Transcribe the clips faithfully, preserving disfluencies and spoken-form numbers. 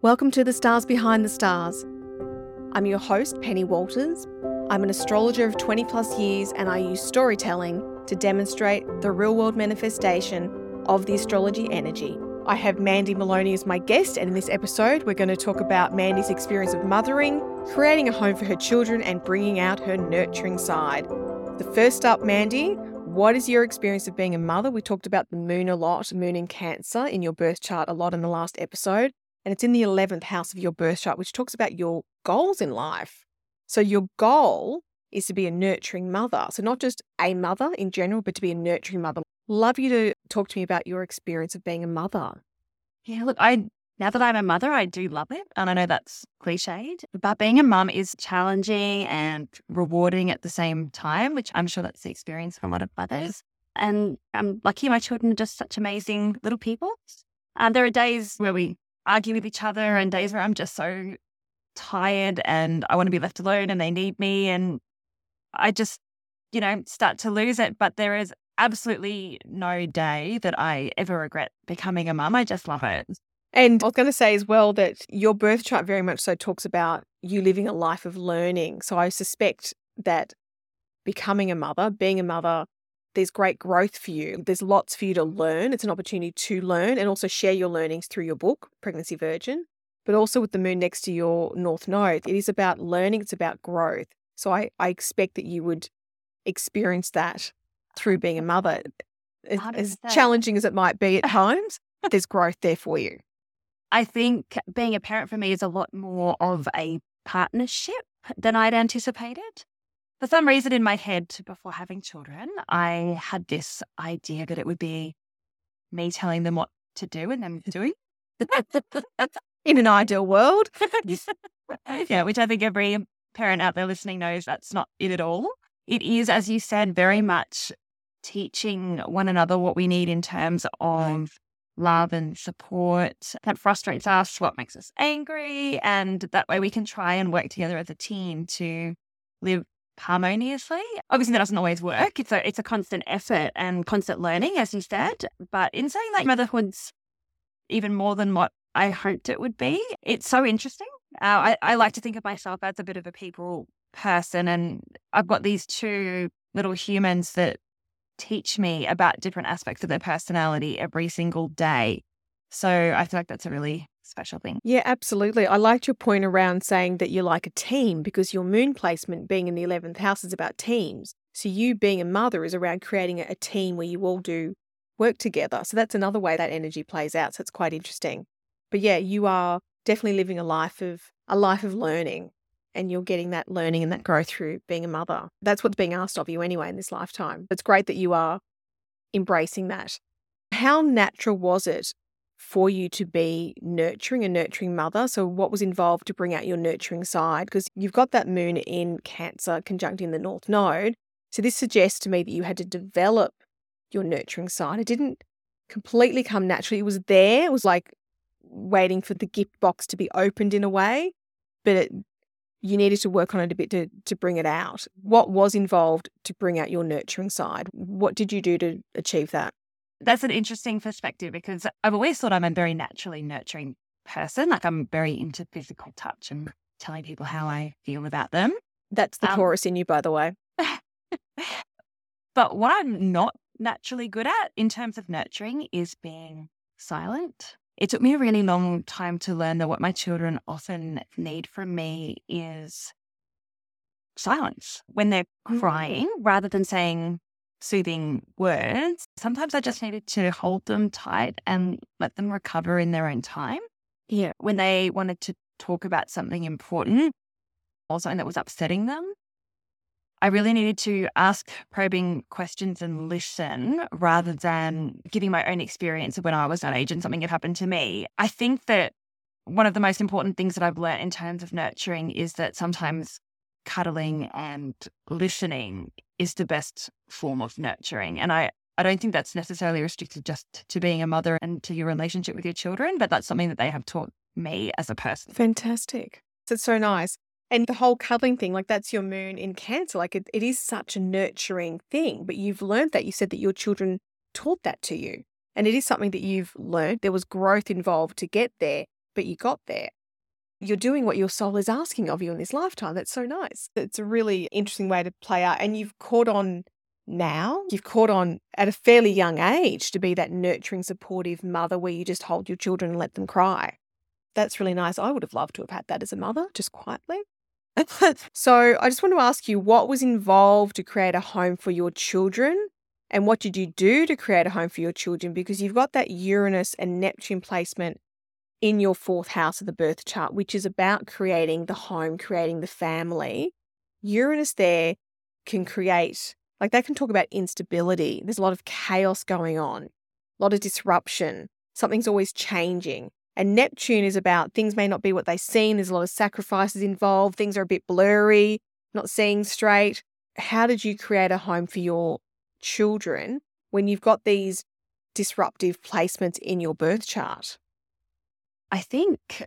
Welcome to The Stars Behind the Stars. I'm your host, Penny Walters. I'm an astrologer of twenty plus years and I use storytelling to demonstrate the real-world manifestation of the astrology energy. I have Mandy Maloney as my guest, and in this episode we're going to talk about Mandy's experience of mothering, creating a home for her children and bringing out her nurturing side. The first up, Mandy, what is your experience of being a mother? We talked about the moon a lot, moon in Cancer in your birth chart a lot in the last episode. And it's in the eleventh house of your birth chart, which talks about your goals in life. So your goal is to be a nurturing mother. So not just a mother in general, but to be a nurturing mother. Love you to talk to me about your experience of being a mother. Yeah, look, I now that I'm a mother, I do love it. And I know that's cliched, but being a mum is challenging and rewarding at the same time, which I'm sure that's the experience for a lot of mothers. And I'm lucky my children are just such amazing little people. Uh, there are days where we argue with each other and days where I'm just so tired and I want to be left alone and they need me and I just, you know, start to lose it. But there is absolutely no day that I ever regret becoming a mum. I just love it. And I was going to say as well that your birth chart very much so talks about you living a life of learning. So I suspect that becoming a mother, being a mother, there's great growth for you. There's lots for you to learn. It's an opportunity to learn and also share your learnings through your book, Pregnancy Virgin, but also with the moon next to your North Node. It is about learning. It's about growth. So I, I expect that you would experience that through being a mother. As, as challenging as it might be at times, there's growth there for you. I think being a parent for me is a lot more of a partnership than I'd anticipated. For some reason in my head before having children, I had this idea that it would be me telling them what to do and them doing. In an ideal world. Yeah, which I think every parent out there listening knows that's not it at all. It is, as you said, very much teaching one another what we need in terms of love and support. That frustrates us, what makes us angry, and that way we can try and work together as a team to live harmoniously. Obviously that doesn't always work. It's a it's a constant effort and constant learning, as you said. But in saying that motherhood's even more than what I hoped it would be, it's so interesting. Uh, I, I like to think of myself as a bit of a people person, and I've got these two little humans that teach me about different aspects of their personality every single day. So I feel like that's a really special thing. Yeah, absolutely. I liked your point around saying that you're like a team because your moon placement being in the eleventh house is about teams. So you being a mother is around creating a team where you all do work together. So that's another way that energy plays out. So it's quite interesting. But yeah, you are definitely living a life of a life of learning, and you're getting that learning and that growth through being a mother. That's what's being asked of you anyway in this lifetime. It's great that you are embracing that. How natural was it for you to be nurturing, a nurturing mother? So what was involved to bring out your nurturing side? Because you've got that moon in Cancer conjunct in the North Node. So this suggests to me that you had to develop your nurturing side. It didn't completely come naturally. It was there. It was like waiting for the gift box to be opened in a way, but it, you needed to work on it a bit to, to bring it out. What was involved to bring out your nurturing side? What did you do to achieve that? That's an interesting perspective because I've always thought I'm a very naturally nurturing person. Like I'm very into physical touch and telling people how I feel about them. That's the um, Taurus in you, by the way. But what I'm not naturally good at in terms of nurturing is being silent. It took me a really long time to learn that what my children often need from me is silence. When they're crying, mm-hmm. rather than saying soothing words, sometimes I just needed to hold them tight and let them recover in their own time. Yeah. When they wanted to talk about something important or something that was upsetting them, I really needed to ask probing questions and listen rather than giving my own experience of when I was that age and something had happened to me. I think that one of the most important things that I've learned in terms of nurturing is that sometimes cuddling and listening is the best form of nurturing. And I, I don't think that's necessarily restricted just to being a mother and to your relationship with your children, but that's something that they have taught me as a person. Fantastic. That's so nice. And the whole cuddling thing, like that's your moon in Cancer. Like it, it is such a nurturing thing, but you've learned that. You said that your children taught that to you. And it is something that you've learned. There was growth involved to get there. but you got there. You're doing what your soul is asking of you in this lifetime. That's so nice. It's a really interesting way to play out. And you've caught on now, you've caught on at a fairly young age to be that nurturing, supportive mother where you just hold your children and let them cry. That's really nice. I would have loved to have had that as a mother, just quietly. So I just want to ask you, what was involved to create a home for your children? And what did you do to create a home for your children? Because you've got that Uranus and Neptune placement in your fourth house of the birth chart, which is about creating the home, creating the family. Uranus there can create, like they can talk about instability. There's a lot of chaos going on, a lot of disruption. Something's always changing. And Neptune is about things may not be what they seem. There's a lot of sacrifices involved. Things are a bit blurry, not seeing straight. How did you create a home for your children when you've got these disruptive placements in your birth chart? I think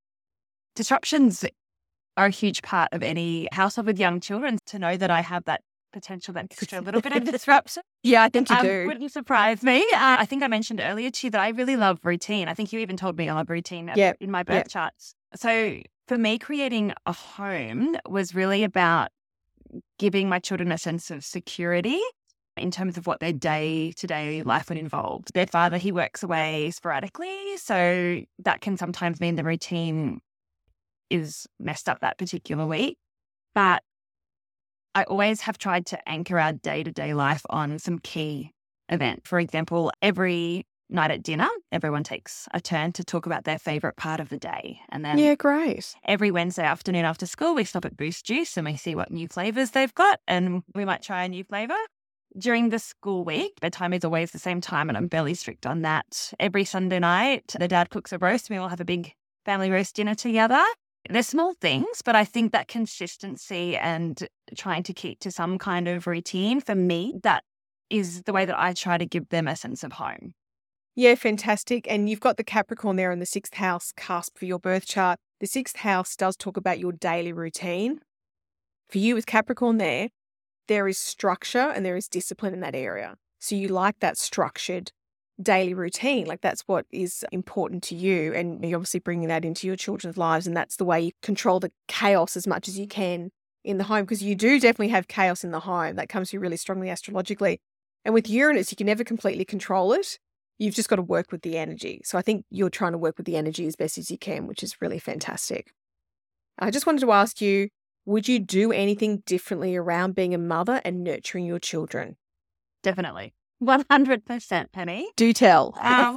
disruptions are a huge part of any household with young children. To know that I have that potential, that extra little bit of disruption. Yeah, I think you um, do. Wouldn't surprise me. Uh, I think I mentioned earlier to you that I really love routine. I think you even told me I love routine yep. in my birth yep. charts. So for me, creating a home was really about giving my children a sense of security in terms of what their day-to-day life would involve. Their father, he works away sporadically, so that can sometimes mean the routine is messed up that particular week. But I always have tried to anchor our day-to-day life on some key event. For example, every night at dinner, everyone takes a turn to talk about their favourite part of the day. And then yeah, great. Every Wednesday afternoon after school, we stop at Boost Juice and we see what new flavours they've got, and we might try a new flavour. During the school week, bedtime is always the same time, and I'm fairly strict on that. Every Sunday night, the dad cooks a roast, and we all have a big family roast dinner together. They're small things, but I think that consistency and trying to keep to some kind of routine, for me, that is the way that I try to give them a sense of home. Yeah, fantastic. And you've got the Capricorn there in the sixth house cusp for your birth chart. The sixth house does talk about your daily routine. For you with Capricorn there, there is structure and there is discipline in that area. So you like that structured daily routine, like that's what is important to you, and you're obviously bringing that into your children's lives, and that's the way you control the chaos as much as you can in the home, because you do definitely have chaos in the home. That comes through really strongly astrologically. And with Uranus, you can never completely control it. You've just got to work with the energy. So I think you're trying to work with the energy as best as you can, which is really fantastic. I just wanted to ask you, would you do anything differently around being a mother and nurturing your children? Definitely. one hundred percent, Penny. Do tell. Um,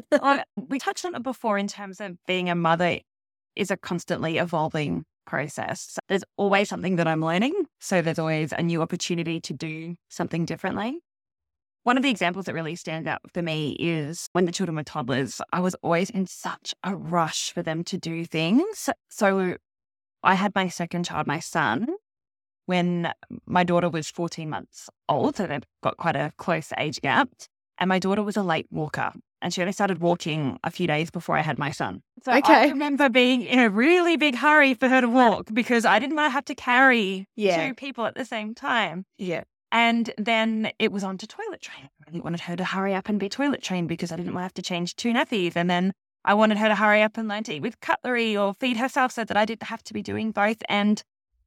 we touched on it before in terms of being a mother is a constantly evolving process. There's always something that I'm learning. So there's always a new opportunity to do something differently. One of the examples that really stands out for me is when the children were toddlers, I was always in such a rush for them to do things. So I had my second child, my son, when my daughter was fourteen months old, so they've got quite a close age gap. And my daughter was a late walker, and she only started walking a few days before I had my son. So okay. I remember being in a really big hurry for her to walk because I didn't want to have to carry yeah. two people at the same time. Yeah. And then it was on to toilet train. I really wanted her to hurry up and be toilet trained because I didn't want to have to change two nappies. And then I wanted her to hurry up and learn to eat with cutlery or feed herself so that I didn't have to be doing both. And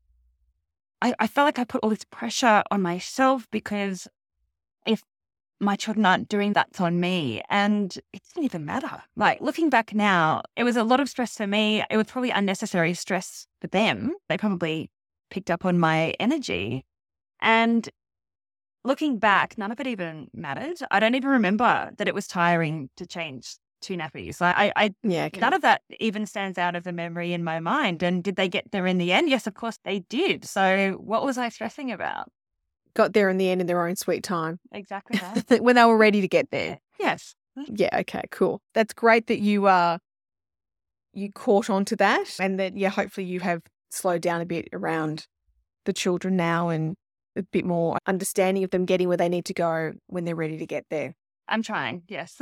I, I felt like I put all this pressure on myself because if my children aren't doing that, it's on me. And it didn't even matter. Like looking back now, it was a lot of stress for me. It was probably unnecessary stress for them. They probably picked up on my energy. And looking back, none of it even mattered. I don't even remember that it was tiring to change two nappies. Like I, I yeah, okay. None of that even stands out of the memory in my mind. And did they get there in the end? Yes, of course they did. So what was I stressing about? Got there in the end in their own sweet time. Exactly that. When they were ready to get there. Yes. Yeah, okay, cool. That's great that you uh you caught on to that, and that yeah, hopefully you have slowed down a bit around the children now and a bit more understanding of them getting where they need to go when they're ready to get there. I'm trying, yes.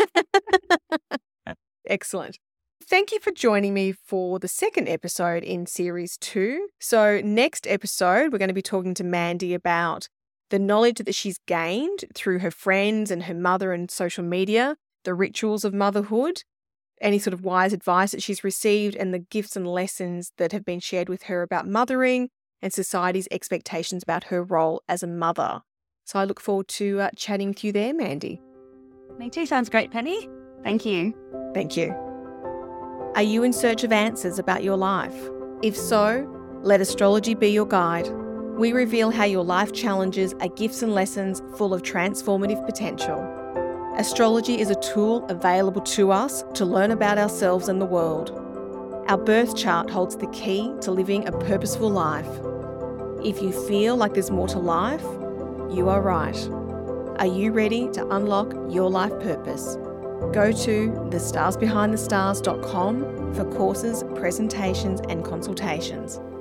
Excellent. Thank you for joining me for the second episode in series two. So next episode, we're going to be talking to Mandy about the knowledge that she's gained through her friends and her mother and social media, the rituals of motherhood, any sort of wise advice that she's received and the gifts and lessons that have been shared with her about mothering and society's expectations about her role as a mother. So I look forward to uh, chatting with you there, Mandy. Me too. Sounds great, Penny. Thank you. Thank you. Are you in search of answers about your life? If so, let astrology be your guide. We reveal how your life challenges are gifts and lessons full of transformative potential. Astrology is a tool available to us to learn about ourselves and the world. Our birth chart holds the key to living a purposeful life. If you feel like there's more to life, you are right. Are you ready to unlock your life purpose? Go to the stars behind the stars dot com for courses, presentations, and consultations.